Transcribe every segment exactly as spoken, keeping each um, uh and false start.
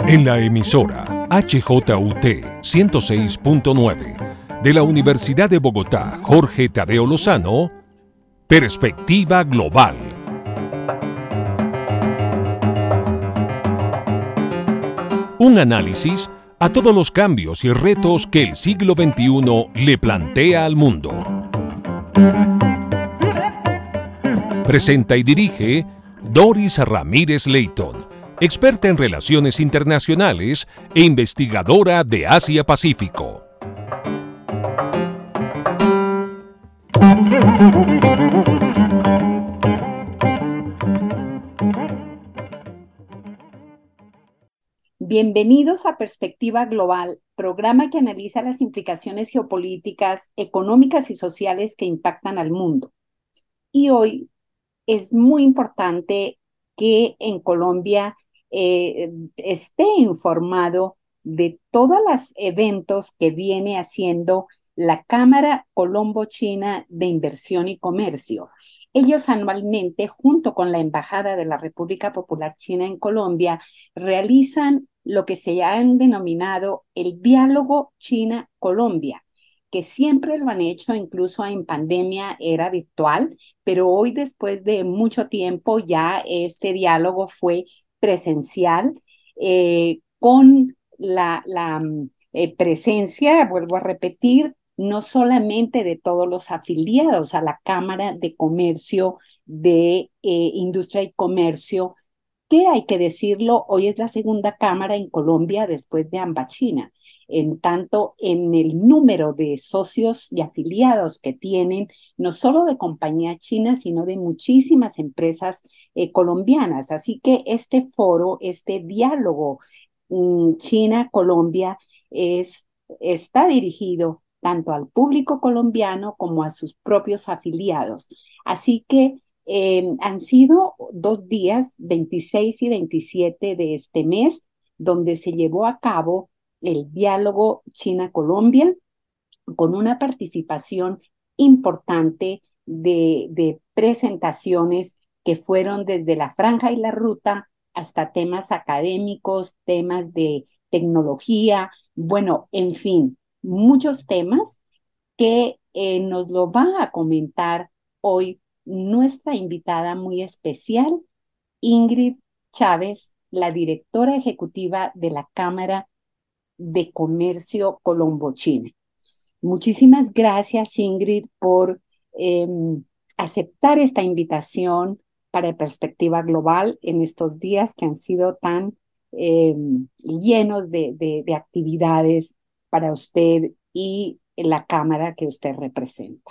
En la emisora H J U T ciento seis punto nueve de la Universidad de Bogotá, Jorge Tadeo Lozano, Perspectiva Global. Un análisis a todos los cambios y retos que el siglo veintiuno le plantea al mundo. Presenta y dirige Doris Ramírez Leighton, experta en relaciones internacionales e investigadora de Asia-Pacífico. Bienvenidos a Perspectiva Global, programa que analiza las implicaciones geopolíticas, económicas y sociales que impactan al mundo. Y hoy es muy importante que en Colombia eh, esté informado de todos los eventos que viene haciendo la Cámara Colombo-China de Inversión y Comercio. Ellos anualmente, junto con la Embajada de la República Popular China en Colombia, realizan lo que se han denominado el Diálogo China-Colombia, que siempre lo han hecho, incluso en pandemia era virtual, pero hoy, después de mucho tiempo, ya este diálogo fue presencial, eh, con la, la eh, presencia, vuelvo a repetir, no solamente de todos los afiliados a la Cámara de Comercio, de eh, Industria y Comercio, que hay que decirlo, hoy es la segunda Cámara en Colombia después de Ambachina, en tanto en el número de socios y afiliados que tienen, no solo de compañía china, sino de muchísimas empresas eh, colombianas. Así que este foro, este diálogo um, China-Colombia es, está dirigido tanto al público colombiano como a sus propios afiliados. Así que Eh, han sido dos días, veintiséis y veintisiete de este mes, donde se llevó a cabo el diálogo China-Colombia con una participación importante de, de presentaciones que fueron desde la franja y la ruta hasta temas académicos, temas de tecnología, bueno, en fin, muchos temas que eh, nos lo va a comentar hoy nuestra invitada muy especial, Ingrid Chávez, la directora ejecutiva de la Cámara de Comercio Colombo-China. Muchísimas gracias, Ingrid, por eh, aceptar esta invitación para Perspectiva Global en estos días que han sido tan eh, llenos de, de, de actividades para usted y la Cámara que usted representa.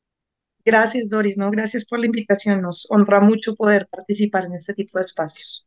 Gracias, Doris, ¿no? Gracias por la invitación. Nos honra mucho poder participar en este tipo de espacios.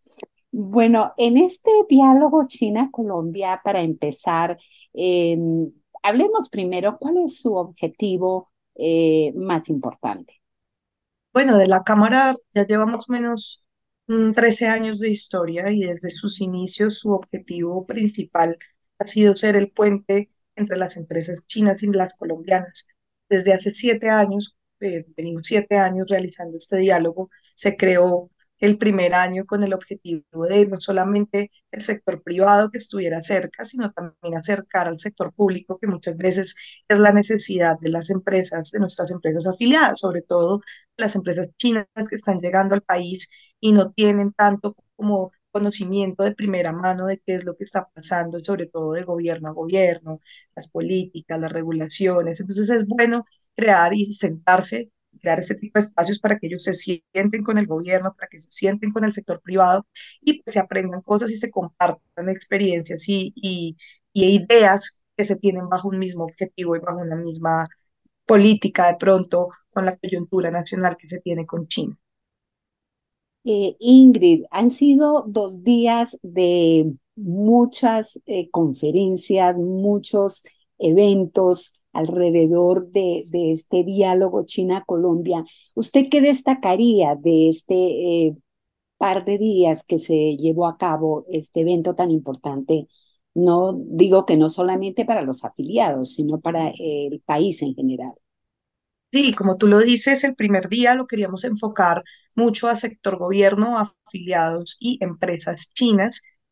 Bueno, en este diálogo China-Colombia, para empezar, eh, hablemos primero, ¿cuál es su objetivo eh, más importante? Bueno, de la Cámara ya lleva más o menos mm, trece años de historia y desde sus inicios su objetivo principal ha sido ser el puente entre las empresas chinas y las colombianas. Desde hace siete años, eh, venimos siete años realizando este diálogo. Se creó el primer año con el objetivo de no solamente el sector privado que estuviera cerca, sino también acercar al sector público, que muchas veces es la necesidad de las empresas, de nuestras empresas afiliadas, sobre todo las empresas chinas que están llegando al país y no tienen tanto como conocimiento de primera mano de qué es lo que está pasando, sobre todo de gobierno a gobierno, las políticas, las regulaciones. Entonces es bueno crear y sentarse, crear este tipo de espacios para que ellos se sienten con el gobierno, para que se sienten con el sector privado y pues, se aprendan cosas y se compartan experiencias y, y, y ideas que se tienen bajo un mismo objetivo y bajo una misma política de pronto con la coyuntura nacional que se tiene con China. Eh, Ingrid, han sido dos días de muchas eh, conferencias, muchos eventos alrededor de, de este diálogo China-Colombia. ¿Usted qué destacaría de este eh, par de días que se llevó a cabo este evento tan importante? No digo que no solamente para los afiliados, sino para eh, el país en general. Sí, como tú lo dices, el primer día lo queríamos enfocar mucho a sector gobierno, afiliados y empresas chinas.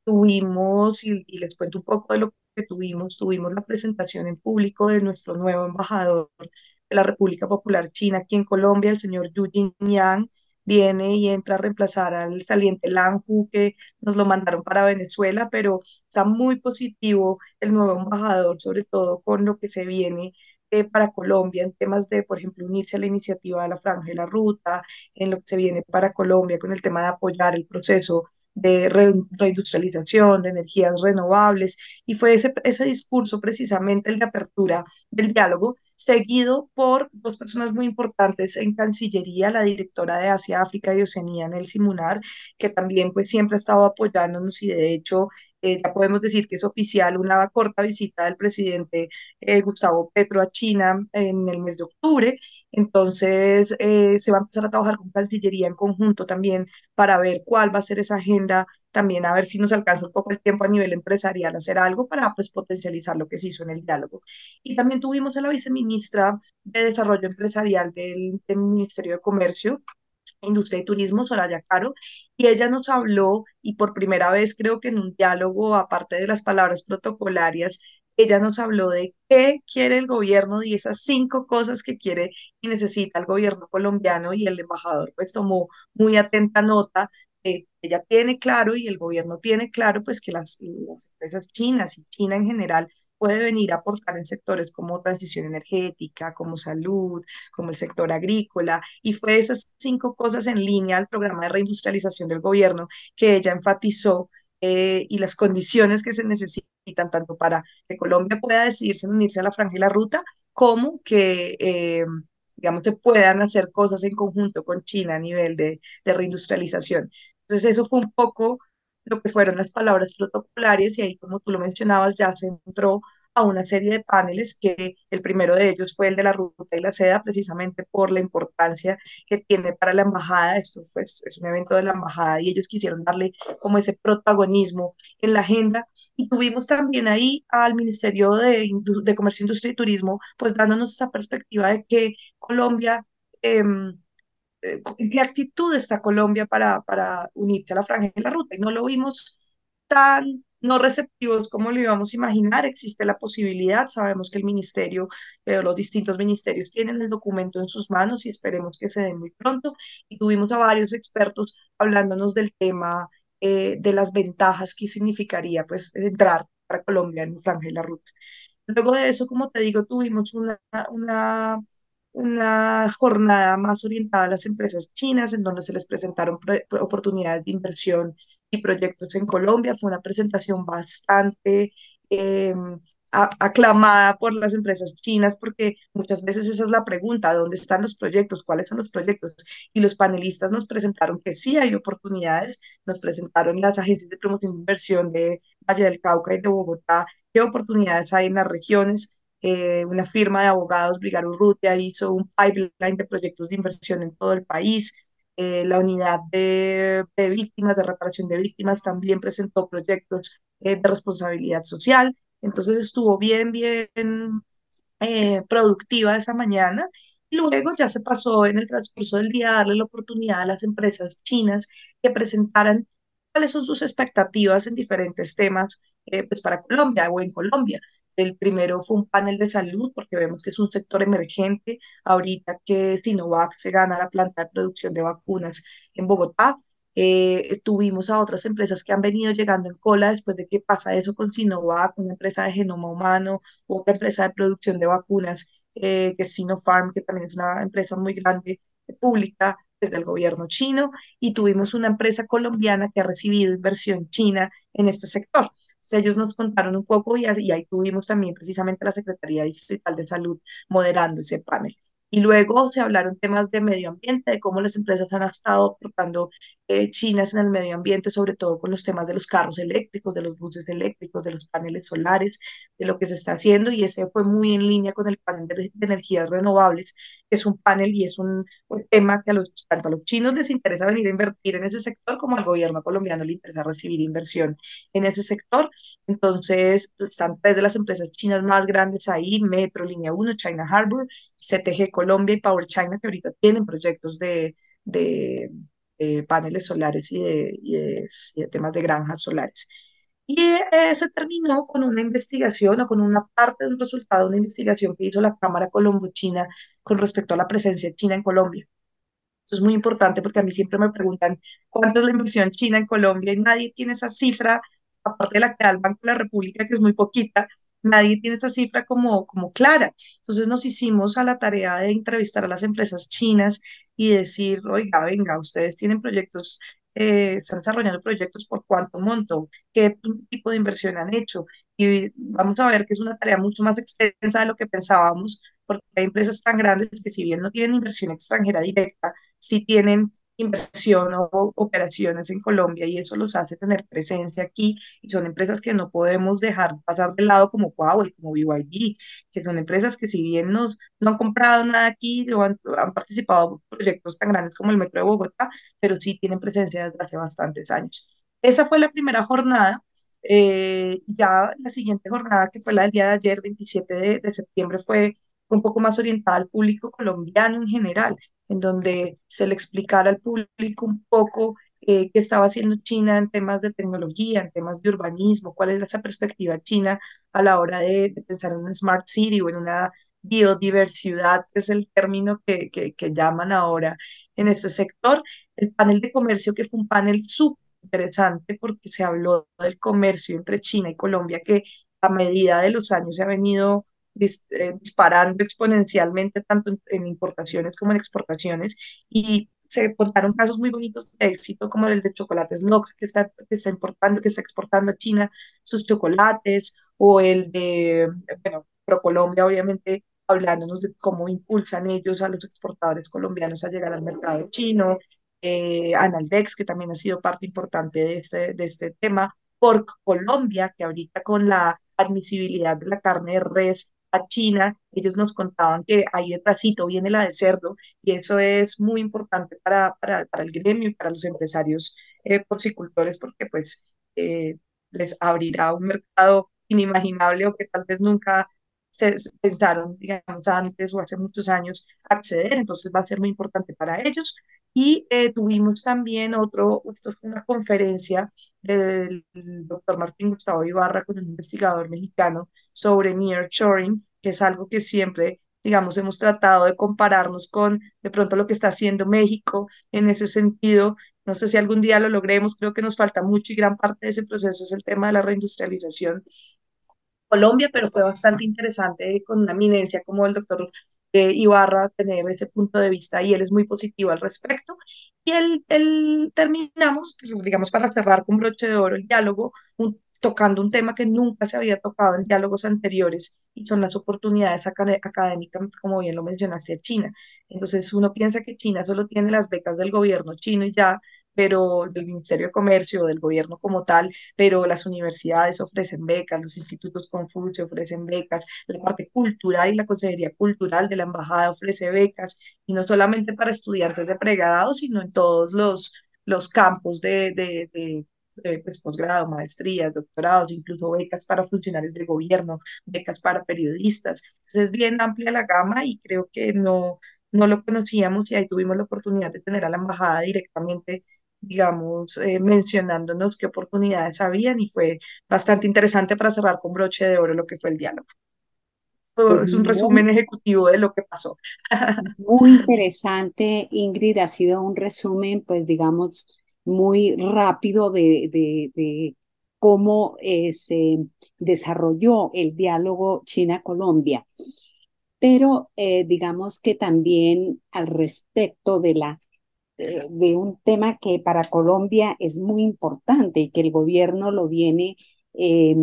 Tuvimos, y, y les cuento un poco de lo que tuvimos, tuvimos la presentación en público de nuestro nuevo embajador de la República Popular China aquí en Colombia, el señor Yu Jingyang, viene y entra a reemplazar al saliente Lan Hu, que nos lo mandaron para Venezuela, pero está muy positivo el nuevo embajador, sobre todo con lo que se viene eh, para Colombia en temas de, por ejemplo, unirse a la iniciativa de la Franja de la Ruta, en lo que se viene para Colombia con el tema de apoyar el proceso de re- reindustrialización, de energías renovables, y fue ese, ese discurso precisamente el de apertura del diálogo, seguido por dos personas muy importantes en Cancillería, la directora de Asia, África y Oceanía, Nelcy Munar, que también pues siempre ha estado apoyándonos y de hecho eh, ya podemos decir que es oficial una corta visita del presidente eh, Gustavo Petro a China en el mes de octubre. Entonces, eh, se va a empezar a trabajar con Cancillería en conjunto también para ver cuál va a ser esa agenda, también a ver si nos alcanza un poco el tiempo a nivel empresarial, hacer algo para pues potencializar lo que se hizo en el diálogo. Y también tuvimos a la viceministra de Desarrollo Empresarial del, del Ministerio de Comercio, Industria y Turismo, Soraya Caro, y ella nos habló, y por primera vez creo que en un diálogo, aparte de las palabras protocolarias, ella nos habló de qué quiere el gobierno y esas cinco cosas que quiere y necesita el gobierno colombiano, y el embajador pues tomó muy atenta nota. Eh, ella tiene claro y el gobierno tiene claro pues que las, las empresas chinas y China en general puede venir a aportar en sectores como transición energética, como salud, como el sector agrícola, y fue esas cinco cosas en línea al programa de reindustrialización del gobierno que ella enfatizó, eh, y las condiciones que se necesitan tanto para que Colombia pueda decidirse en unirse a la Franja y la Ruta, como que, eh, digamos, se puedan hacer cosas en conjunto con China a nivel de, de reindustrialización. Entonces, eso fue un poco lo que fueron las palabras protocolarias y ahí, como tú lo mencionabas, ya se entró a una serie de paneles, que el primero de ellos fue el de la ruta y la seda, precisamente por la importancia que tiene para la embajada. Esto pues, es un evento de la embajada y ellos quisieron darle como ese protagonismo en la agenda. Y tuvimos también ahí al Ministerio de, Indu- de Comercio, Industria y Turismo, pues dándonos esa perspectiva de que Colombia... em, eh, ¿en qué actitud está Colombia para, para unirse a la Franja y la Ruta? Y no lo vimos tan no receptivos como lo íbamos a imaginar. Existe la posibilidad, sabemos que el ministerio, eh, los distintos ministerios tienen el documento en sus manos y esperemos que se den muy pronto. Y tuvimos a varios expertos hablándonos del tema, eh, de las ventajas que significaría pues entrar para Colombia en la Franja y la Ruta. Luego de eso, como te digo, tuvimos una, una, una jornada más orientada a las empresas chinas, en donde se les presentaron pro- pro- oportunidades de inversión y proyectos en Colombia. Fue una presentación bastante eh, a- aclamada por las empresas chinas, porque muchas veces esa es la pregunta: ¿dónde están los proyectos? ¿Cuáles son los proyectos? Y los panelistas nos presentaron que sí hay oportunidades, nos presentaron las agencias de promoción de inversión de Valle del Cauca y de Bogotá, qué oportunidades hay en las regiones. Eh, una firma de abogados, Brigar Urrutia, hizo un pipeline de proyectos de inversión en todo el país. Eh, la unidad de, de víctimas, de reparación de víctimas, también presentó proyectos eh, de responsabilidad social. Entonces estuvo bien, bien eh, productiva esa mañana. Y luego ya se pasó en el transcurso del día a darle la oportunidad a las empresas chinas que presentaran cuáles son sus expectativas en diferentes temas, eh, pues para Colombia o en Colombia. El primero fue un panel de salud, porque vemos que es un sector emergente. Ahorita que Sinovac se gana la planta de producción de vacunas en Bogotá, eh, tuvimos a otras empresas que han venido llegando en cola después de que pasa eso con Sinovac, una empresa de genoma humano, otra empresa de producción de vacunas, eh, que es Sinopharm, que también es una empresa muy grande, eh, pública, desde el gobierno chino, y tuvimos una empresa colombiana que ha recibido inversión china en este sector. O sea, ellos nos contaron un poco y, y ahí tuvimos también precisamente la Secretaría Distrital de Salud moderando ese panel. Y luego se hablaron temas de medio ambiente, de cómo las empresas han estado aportando eh, chinas en el medio ambiente, sobre todo con los temas de los carros eléctricos, de los buses eléctricos, de los paneles solares, de lo que se está haciendo, y ese fue muy en línea con el panel de, de energías renovables, que es un panel y es un, un tema que a los, tanto a los chinos les interesa venir a invertir en ese sector, como al gobierno colombiano le interesa recibir inversión en ese sector. Entonces, están tres de las empresas chinas más grandes ahí: Metro, Línea uno, China Harbor, C T G Colombia y Power China, que ahorita tienen proyectos de, de, de paneles solares y de, y de, y de temas de granjas solares. Y eh, se terminó con una investigación o con una parte de un resultado de una investigación que hizo la Cámara Colombo-China con respecto a la presencia china en Colombia. Eso es muy importante porque a mí siempre me preguntan cuánto es la inversión china en Colombia y nadie tiene esa cifra, aparte de la que da el Banco de la República, que es muy poquita, nadie tiene esa cifra como, como clara. Entonces nos hicimos a la tarea de entrevistar a las empresas chinas y decir, oiga, venga, ustedes tienen proyectos, eh, están desarrollando proyectos por cuánto monto, qué tipo de inversión han hecho. Y vamos a ver que es una tarea mucho más extensa de lo que pensábamos, porque hay empresas tan grandes que si bien no tienen inversión extranjera directa, sí tienen inversión o operaciones en Colombia y eso los hace tener presencia aquí y son empresas que no podemos dejar pasar de lado como Huawei, como B Y D, que son empresas que si bien nos, no han comprado nada aquí o han, han participado en proyectos tan grandes como el Metro de Bogotá, pero sí tienen presencia desde hace bastantes años. Esa fue la primera jornada. Eh, ya la siguiente jornada, que fue la del día de ayer, veintisiete de, de septiembre, fue un poco más orientada al público colombiano en general, en donde se le explicara al público un poco eh, qué estaba haciendo China en temas de tecnología, en temas de urbanismo, cuál es esa perspectiva china a la hora de, de pensar en una smart city o en una biodiversidad, que es el término que, que, que llaman ahora en este sector. El panel de comercio, que fue un panel súper interesante porque se habló del comercio entre China y Colombia, que a medida de los años se ha venido dis- eh, disparando exponencialmente tanto en, en importaciones como en exportaciones y se contaron casos muy bonitos de éxito como el de Chocolates Loca que está, que está importando, que está exportando a China sus chocolates o el de, bueno, ProColombia obviamente hablándonos de cómo impulsan ellos a los exportadores colombianos a llegar al mercado chino, eh, Analdex, que también ha sido parte importante de este, de este tema, por Colombia, que ahorita con la admisibilidad de la carne de res a China, ellos nos contaban que ahí detrásito viene la de cerdo y eso es muy importante para, para, para el gremio y para los empresarios eh, porcicultores porque pues eh, les abrirá un mercado inimaginable o que tal vez nunca se se pensaron, digamos, antes o hace muchos años acceder, entonces va a ser muy importante para ellos. Y eh, tuvimos también otro, esto fue una conferencia del doctor Martín Gustavo Ibarra con un investigador mexicano sobre nearshoring, que es algo que siempre, digamos, hemos tratado de compararnos con de pronto lo que está haciendo México en ese sentido. No sé si algún día lo logremos, creo que nos falta mucho y gran parte de ese proceso es el tema de la reindustrialización Colombia, pero fue bastante interesante con una eminencia como el doctor eh, Ibarra tener ese punto de vista y él es muy positivo al respecto. Y él, él terminamos, digamos, para cerrar con broche de oro el diálogo, un- tocando un tema que nunca se había tocado en diálogos anteriores y son las oportunidades acad- académicas, como bien lo mencionaste, a China. Entonces uno piensa que China solo tiene las becas del gobierno chino y ya, pero del Ministerio de Comercio, del gobierno como tal, pero las universidades ofrecen becas, los institutos Confucio ofrecen becas, la parte cultural y la Consejería Cultural de la Embajada ofrece becas, y no solamente para estudiantes de pregrado, sino en todos los, los campos de, de, de de, pues, posgrado, maestrías, doctorados, incluso becas para funcionarios de gobierno, becas para periodistas. Entonces es bien amplia la gama y creo que no, no lo conocíamos y ahí tuvimos la oportunidad de tener a la embajada directamente digamos, eh, mencionándonos qué oportunidades habían y fue bastante interesante para cerrar con broche de oro lo que fue el diálogo. Pues Todo es un resumen muy, ejecutivo de lo que pasó. muy interesante, Ingrid. Ha sido un resumen, pues digamos, muy rápido de, de, de cómo eh, se desarrolló el diálogo China-Colombia. Pero eh, digamos que también al respecto de la eh, de un tema que para Colombia es muy importante y que el gobierno lo viene eh,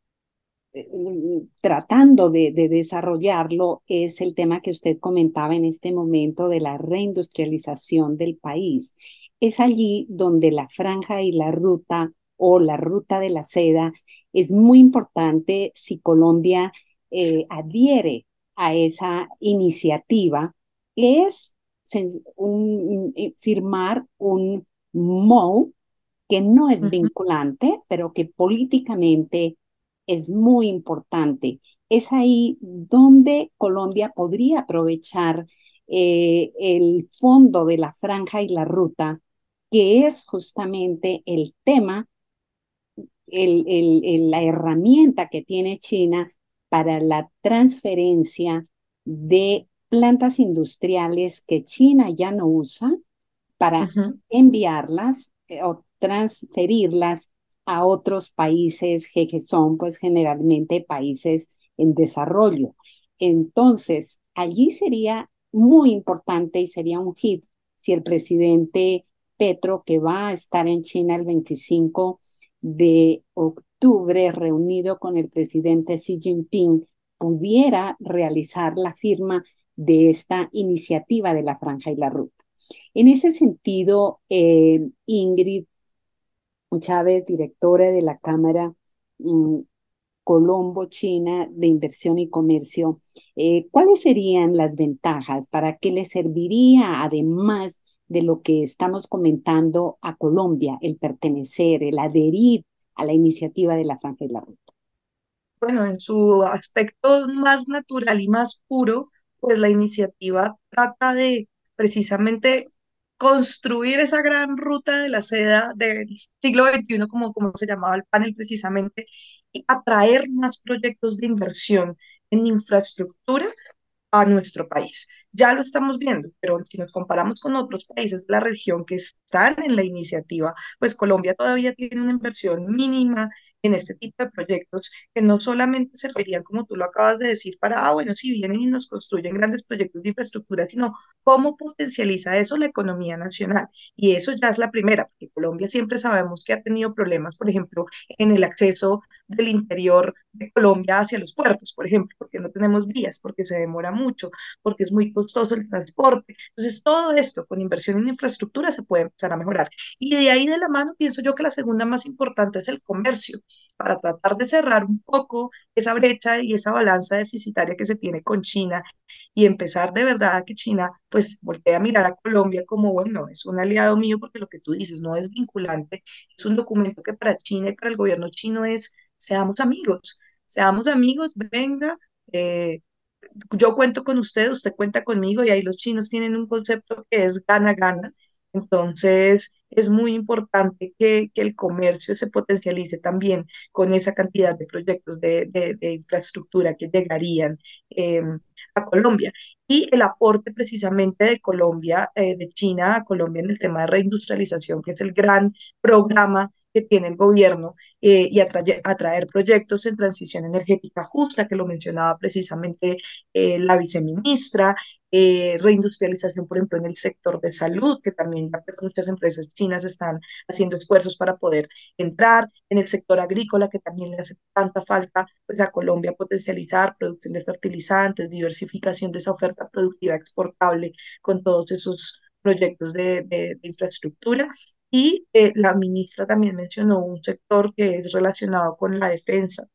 eh, tratando de, de desarrollarlo, es el tema que usted comentaba en este momento de la reindustrialización del país. Es allí donde la franja y la ruta o la ruta de la seda es muy importante si Colombia eh, adhiere a esa iniciativa, es sen- un- un- firmar un M O U que no es Ujú. vinculante, pero que políticamente es muy importante. Es ahí donde Colombia podría aprovechar eh, el fondo de la franja y la ruta, que es justamente el tema el, el, el, la herramienta que tiene China para la transferencia de plantas industriales que China ya no usa para Ujú. enviarlas eh, o transferirlas a otros países que, que son pues generalmente países en desarrollo. Entonces, allí sería muy importante y sería un hit si el presidente Petro, que va a estar en China el veinticinco de octubre, reunido con el presidente Xi Jinping, pudiera realizar la firma de esta iniciativa de la Franja y la Ruta. En ese sentido, eh, Ingrid Chávez, directora de la Cámara mm, Colombo-China de Inversión y Comercio, eh, ¿cuáles serían las ventajas? ¿Para qué le serviría, además de lo que estamos comentando, a Colombia el pertenecer, el adherir a la iniciativa de la Franja y la Ruta? Bueno, en su aspecto más natural y más puro, pues la iniciativa trata de precisamente construir esa gran ruta de la seda del siglo veintiuno, como, como se llamaba el panel precisamente, y atraer más proyectos de inversión en infraestructura a nuestro país. Ya lo estamos viendo, pero si nos comparamos con otros países de la región que están en la iniciativa, pues Colombia todavía tiene una inversión mínima en este tipo de proyectos que no solamente servirían, como tú lo acabas de decir, para, ah, bueno, si vienen y nos construyen grandes proyectos de infraestructura, sino cómo potencializa eso la economía nacional. Y eso ya es la primera, porque Colombia siempre sabemos que ha tenido problemas, por ejemplo, en el acceso del interior de Colombia hacia los puertos, por ejemplo, porque no tenemos vías, porque se demora mucho, porque es muy costoso el transporte. Entonces, todo esto con inversión en infraestructura se puede empezar a mejorar. Y de ahí de la mano, pienso yo que la segunda más importante es el comercio, para tratar de cerrar un poco esa brecha y esa balanza deficitaria que se tiene con China y empezar de verdad a que China pues voltee a mirar a Colombia como, bueno, es un aliado mío porque lo que tú dices no es vinculante, es un documento que para China y para el gobierno chino es seamos amigos, seamos amigos, venga, eh, yo cuento con usted, usted cuenta conmigo y ahí los chinos tienen un concepto que es gana-gana. Entonces, es muy importante que, que el comercio se potencialice también con esa cantidad de proyectos de, de- de infraestructura que llegarían eh, a Colombia. Y el aporte precisamente de Colombia, eh, de China a Colombia en el tema de reindustrialización, que es el gran programa que tiene el gobierno eh, y atraer, atraer proyectos en transición energética justa, que lo mencionaba precisamente eh, la viceministra, eh, reindustrialización, por ejemplo, en el sector de salud, que también ya, pues, muchas empresas chinas están haciendo esfuerzos para poder entrar, en el sector agrícola, que también le hace tanta falta pues, a Colombia potencializar producción de fertilizantes, diversificación de esa oferta productiva exportable con todos esos proyectos de, de, de infraestructura. Y eh, la ministra también mencionó un sector que es relacionado con la defensa,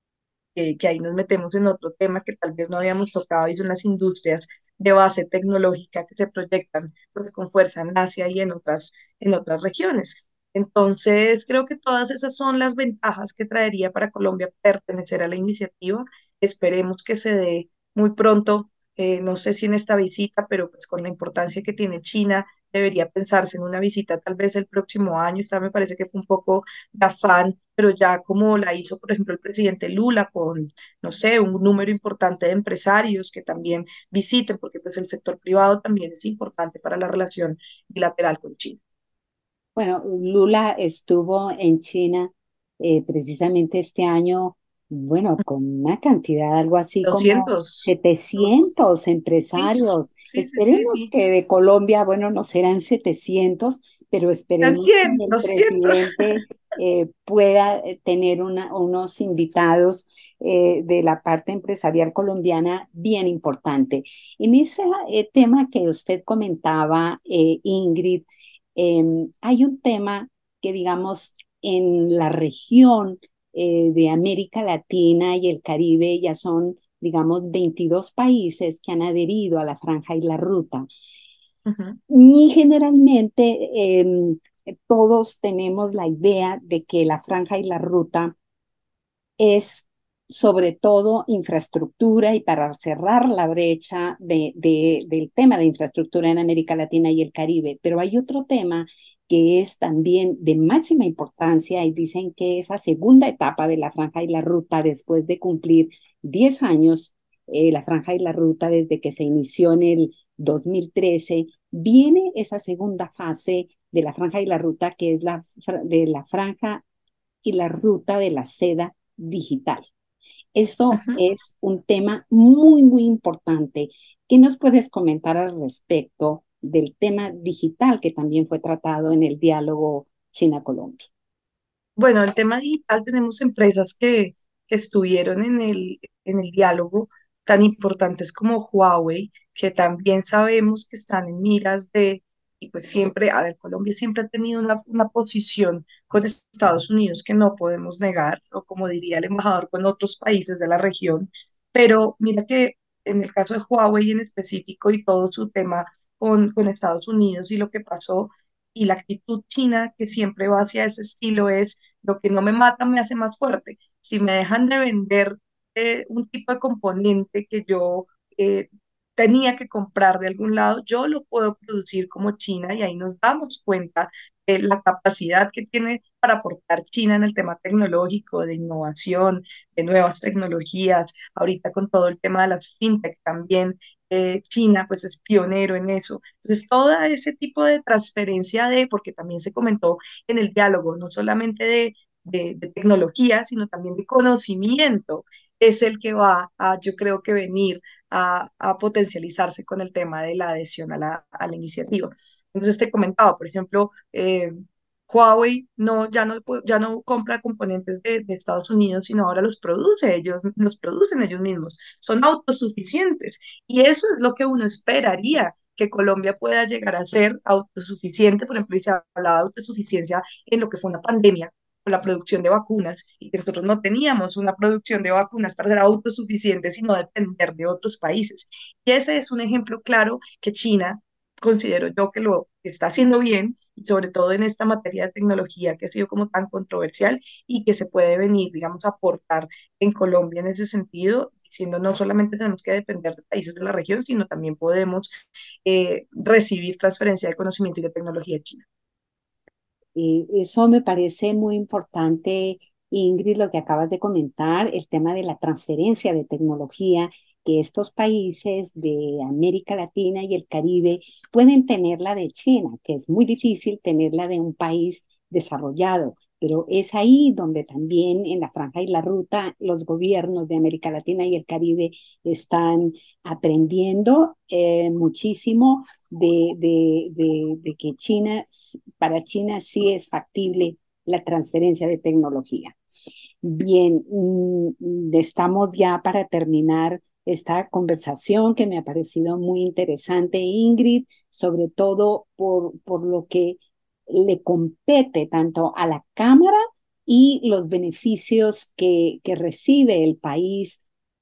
que, que ahí nos metemos en otro tema que tal vez no habíamos tocado y son las industrias de base tecnológica que se proyectan pues, con fuerza en Asia y en otras, en otras regiones. Entonces, creo que todas esas son las ventajas que traería para Colombia pertenecer a la iniciativa. Esperemos que se dé muy pronto, eh, no sé si en esta visita, pero pues con la importancia que tiene China, debería pensarse en una visita tal vez el próximo año. Esta me parece que fue un poco de afán, pero ya como la hizo, por ejemplo, el presidente Lula con, no sé, un número importante de empresarios que también visiten, porque pues el sector privado también es importante para la relación bilateral con China. Bueno, Lula estuvo en China eh, precisamente este año, bueno, con una cantidad, algo así como doscientos, dos, setecientos sí, empresarios. sí, sí, sí, Esperemos sí. que de Colombia, bueno, no serán setecientos, pero Están esperemos que cien, el doscientos. presidente eh, pueda eh, tener una- unos invitados eh, de la parte empresarial colombiana bien importante. En ese eh, tema que usted comentaba, eh, Ingrid, eh, hay un tema que, digamos, en la región eh, de América Latina y el Caribe ya son, digamos, veintidós países que han adherido a la Franja y la Ruta. Ujú. Y generalmente eh, todos tenemos la idea de que la Franja y la Ruta es sobre todo infraestructura y para cerrar la brecha de, de, del tema de infraestructura en América Latina y el Caribe. Pero hay otro tema que es también de máxima importancia y dicen que esa segunda etapa de la Franja y la Ruta, después de cumplir diez años, eh, la Franja y la Ruta desde que se inició en el dos mil trece, viene esa segunda fase de la Franja y la Ruta, que es la de la Franja y la Ruta de la Seda digital. Esto Ujú. es un tema muy, muy importante. ¿Qué nos puedes comentar al respecto del tema digital que también fue tratado en el diálogo China-Colombia? Bueno, el tema digital, tenemos empresas que, que estuvieron en el, en el diálogo tan importantes como Huawei, que también sabemos que están en miras de, y pues siempre, a ver, Colombia siempre ha tenido una, una posición con Estados Unidos que no podemos negar, o como diría el embajador, con otros países de la región, pero mira que en el caso de Huawei en específico y todo su tema con, con Estados Unidos y lo que pasó, y la actitud china que siempre va hacia ese estilo es: lo que no me mata me hace más fuerte. Si me dejan de vender eh, un tipo de componente que yo eh, tenía que comprar de algún lado, yo lo puedo producir como China, y ahí nos damos cuenta de la capacidad que tiene para aportar China en el tema tecnológico, de innovación, de nuevas tecnologías. Ahorita con todo el tema de las fintech también, eh, China pues es pionero en eso. Entonces, todo ese tipo de transferencia de, porque también se comentó en el diálogo, no solamente de, de, de tecnología, sino también de conocimiento, es el que va a, yo creo que venir a, a potencializarse con el tema de la adhesión a la, a la iniciativa. Entonces, te comentaba, por ejemplo, eh, Huawei no, ya no, pu- ya no compra componentes de, de Estados Unidos, sino ahora los produce ellos, los producen ellos mismos. Son autosuficientes. Y eso es lo que uno esperaría, que Colombia pueda llegar a ser autosuficiente. Por ejemplo, y se hablaba de autosuficiencia en lo que fue una pandemia, con la producción de vacunas, y que nosotros no teníamos una producción de vacunas para ser autosuficientes, sino depender de otros países. Y ese es un ejemplo claro que China, considero yo, que lo está haciendo bien, y sobre todo en esta materia de tecnología que ha sido como tan controversial, y que se puede venir, digamos, a aportar en Colombia en ese sentido, diciendo no solamente tenemos que depender de países de la región, sino también podemos eh, recibir transferencia de conocimiento y de tecnología china. Eh, eso me parece muy importante, Ingrid, lo que acabas de comentar, el tema de la transferencia de tecnología, que estos países de América Latina y el Caribe pueden tenerla de China, que es muy difícil tenerla de un país desarrollado. Pero es ahí donde también en la Franja y la Ruta los gobiernos de América Latina y el Caribe están aprendiendo eh, muchísimo de, de, de, de que China, para China sí es factible la transferencia de tecnología. Bien, mm, estamos ya para terminar esta conversación que me ha parecido muy interesante, Ingrid, sobre todo por, por lo que le compete tanto a la Cámara y los beneficios que, que recibe el país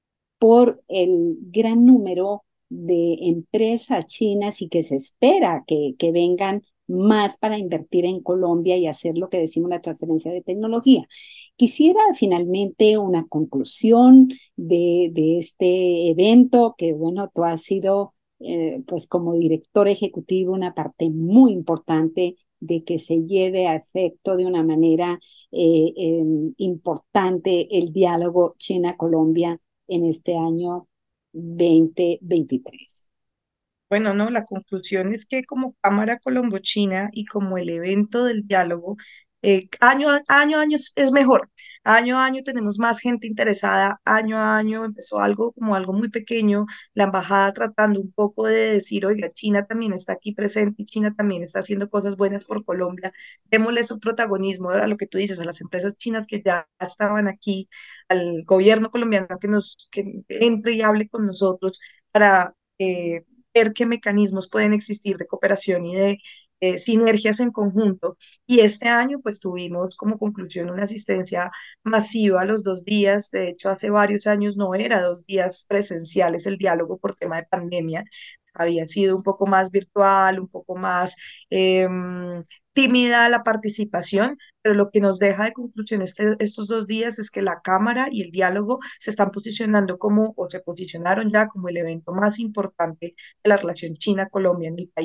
por el gran número de empresas chinas y que se espera que, que vengan más para invertir en Colombia y hacer lo que decimos la transferencia de tecnología. Quisiera finalmente una conclusión de, de este evento, que bueno, tú has sido eh, pues como director ejecutivo una parte muy importante de que se lleve a efecto de una manera eh, eh, importante el diálogo China-Colombia en este año dos mil veintitrés. Bueno, no, la conclusión es que como Cámara Colombo-China y como el evento del diálogo, eh, año a año, a año es es mejor. Año a año tenemos más gente interesada. Año a año empezó algo como algo muy pequeño, la embajada tratando un poco de decir, oiga, China también está aquí presente y China también está haciendo cosas buenas por Colombia. Démosle su protagonismo a lo que tú dices, a las empresas chinas que ya estaban aquí, al gobierno colombiano que nos que entre y hable con nosotros para eh, ver qué mecanismos pueden existir de cooperación y de eh, sinergias en conjunto. Y este año, pues tuvimos como conclusión una asistencia masiva los dos días. De hecho, hace varios años no era dos días presenciales el diálogo por tema de pandemia. Había sido un poco más virtual, un poco más eh, tímida la participación, pero lo que nos deja de conclusión este, estos dos días es que la Cámara y el diálogo se están posicionando como, o se posicionaron ya como el evento más importante de la relación China-Colombia en el país.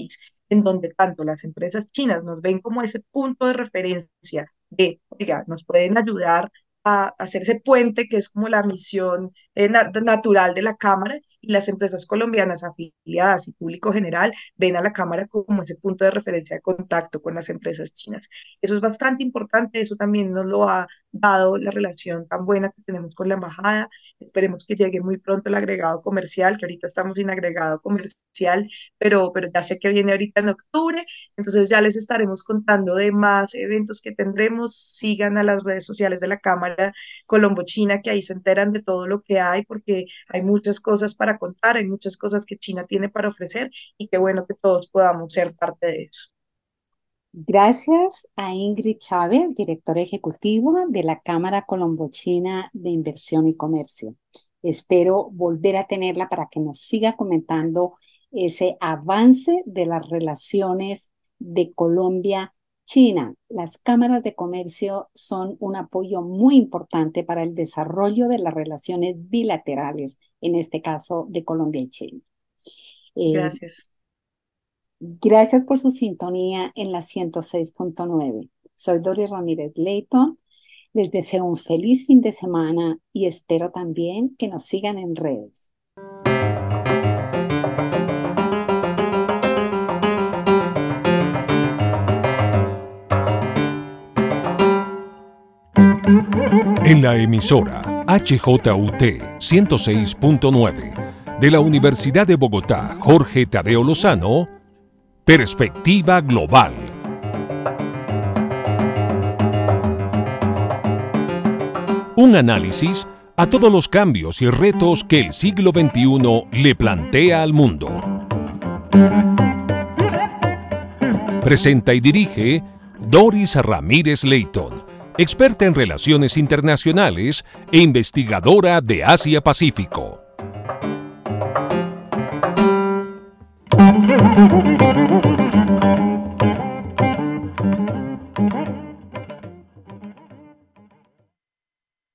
en donde tanto las empresas chinas nos ven como ese punto de referencia de, oiga, nos pueden ayudar a hacer ese puente que es como la misión eh, na- natural de la Cámara, y las empresas colombianas afiliadas y público general ven a la Cámara como ese punto de referencia de contacto con las empresas chinas. Eso es bastante importante, eso también nos lo ha dado la relación tan buena que tenemos con la embajada. Esperemos que llegue muy pronto el agregado comercial, que ahorita estamos sin agregado comercial, pero, pero ya sé que viene ahorita en octubre, entonces ya les estaremos contando de más eventos que tendremos. Sigan a las redes sociales de la Cámara Colombo China, que ahí se enteran de todo lo que hay, porque hay muchas cosas para contar, hay muchas cosas que China tiene para ofrecer, y qué bueno que todos podamos ser parte de eso. Gracias a Ingrid Chávez, directora ejecutiva de la Cámara Colombo-China de Inversión y Comercio. Espero volver a tenerla para que nos siga comentando ese avance de las relaciones de Colombia-China. Las cámaras de comercio son un apoyo muy importante para el desarrollo de las relaciones bilaterales, en este caso de Colombia y China. Eh, Gracias. Gracias por su sintonía en la ciento seis punto nueve. Soy Doris Ramírez Leighton. Les deseo un feliz fin de semana y espero también que nos sigan en redes. En la emisora H J U T ciento seis punto nueve de la Universidad de Bogotá, Jorge Tadeo Lozano, Perspectiva Global. Un análisis a todos los cambios y retos que el siglo veintiuno le plantea al mundo. Presenta y dirige Doris Ramírez Leighton, experta en relaciones internacionales e investigadora de Asia-Pacífico.